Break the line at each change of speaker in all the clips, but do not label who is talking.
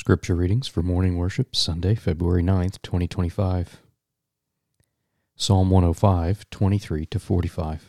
Scripture readings for morning worship, Sunday, February 9th, 2025. Psalm 105, 23-45.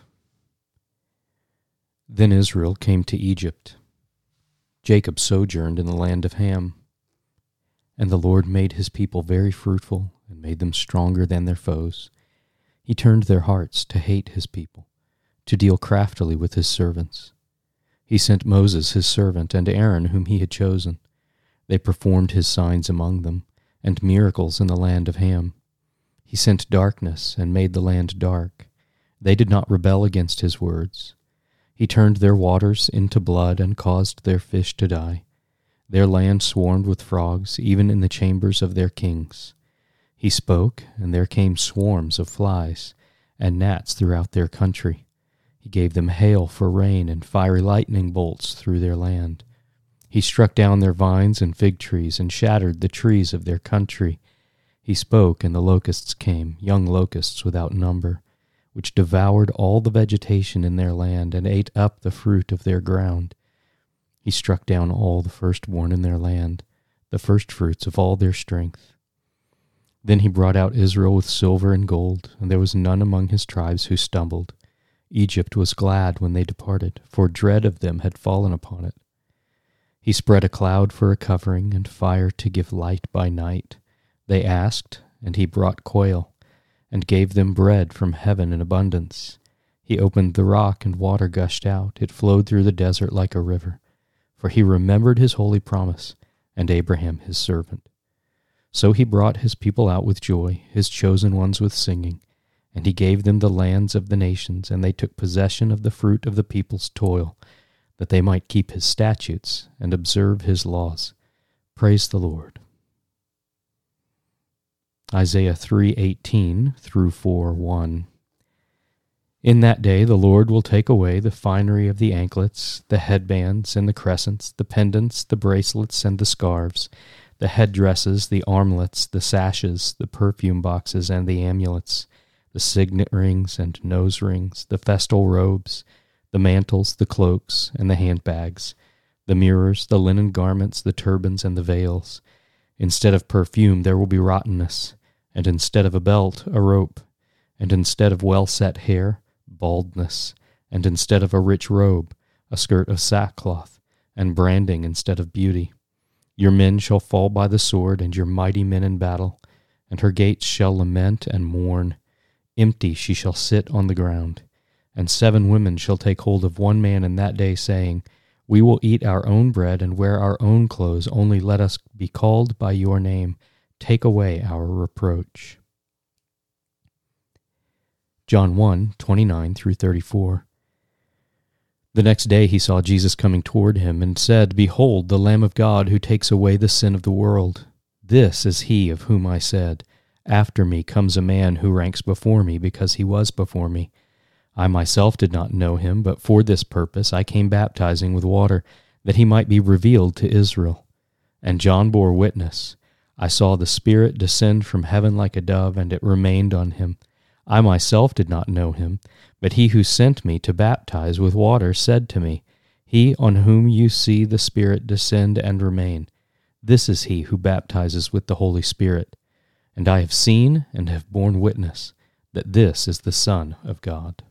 Then Israel came to Egypt. Jacob sojourned in the land of Ham. And the Lord made his people very fruitful and made them stronger than their foes. He turned their hearts to hate his people, to deal craftily with his servants. He sent Moses his servant and Aaron whom he had chosen. They performed his signs among them, and miracles in the land of Ham. He sent darkness and made the land dark. They did not rebel against his words. He turned their waters into blood and caused their fish to die. Their land swarmed with frogs, even in the chambers of their kings. He spoke, and there came swarms of flies, and gnats throughout their country. He gave them hail for rain and fiery lightning bolts through their land. He struck down their vines and fig trees and shattered the trees of their country. He spoke, and the locusts came, young locusts without number, which devoured all the vegetation in their land and ate up the fruit of their ground. He struck down all the firstborn in their land, the firstfruits of all their strength. Then he brought out Israel with silver and gold, and there was none among his tribes who stumbled. Egypt was glad when they departed, for dread of them had fallen upon it. He spread a cloud for a covering, and fire to give light by night. They asked, and he brought quail, and gave them bread from heaven in abundance. He opened the rock, and water gushed out. It flowed through the desert like a river. For he remembered his holy promise, and Abraham his servant. So he brought his people out with joy, his chosen ones with singing, and he gave them the lands of the nations, and they took possession of the fruit of the people's toil, that they might keep his statutes and observe his laws. Praise the Lord. Isaiah 3:18 through 4:1. In that day the Lord will take away the finery of the anklets, the headbands and the crescents, the pendants, the bracelets and the scarves, the headdresses, the armlets, the sashes, the perfume boxes and the amulets, the signet rings and nose rings, the festal robes, the mantles, the cloaks, and the handbags, the mirrors, the linen garments, the turbans, and the veils. Instead of perfume there will be rottenness, and instead of a belt, a rope, and instead of well-set hair, baldness, and instead of a rich robe, a skirt of sackcloth, and branding instead of beauty. Your men shall fall by the sword, and your mighty men in battle, and her gates shall lament and mourn. Empty she shall sit on the ground. And 7 women shall take hold of one man in that day, saying, We will eat our own bread and wear our own clothes, only let us be called by your name. Take away our reproach. John 1:29 through 34. The next day he saw Jesus coming toward him, and said, Behold, the Lamb of God who takes away the sin of the world. This is he of whom I said, After me comes a man who ranks before me, because he was before me. I myself did not know him, but for this purpose I came baptizing with water, that he might be revealed to Israel. And John bore witness. I saw the Spirit descend from heaven like a dove, and it remained on him. I myself did not know him, but he who sent me to baptize with water said to me, He on whom you see the Spirit descend and remain, this is he who baptizes with the Holy Spirit. And I have seen and have borne witness that this is the Son of God.